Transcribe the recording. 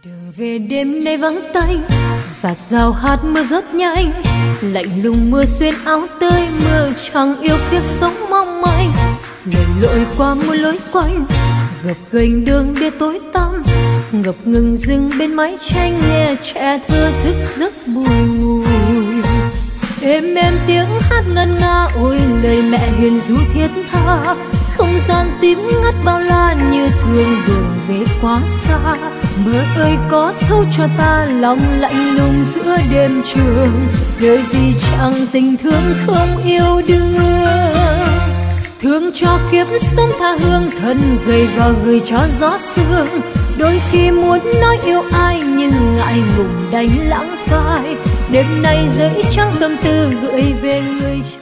Đường về đêm nay vắng tanh, giạt rào hạt mưa rớt nhanh, lạnh lùng mưa xuyên áo tơi, mưa chẳng yêu kiếp sống mong manh. Lội lội qua muôn lối quanh, gập ghềnh đường đê tối tăm, ngập ngừng dừng bên mái tranh, nghe trẻ thơ thức giấc bùi ngùi. Êm êm tiếng hát ngân nga, ôi lời mẹ hiền ru thiết tha, không gian tím ngắt bao la như thường đường về quá xa. Mơ ơi có thấu cho ta lòng lạnh lùng giữa đêm trường, đời gì chẳng tình thương không yêu đương. Thương cho kiếp sống tha hương, thân gầy gò gửi cho gió sương. Đôi khi muốn nói yêu ai nhưng ngại ngùng đành lãng phai. Đêm nay giấy trắng tâm tư gửi về người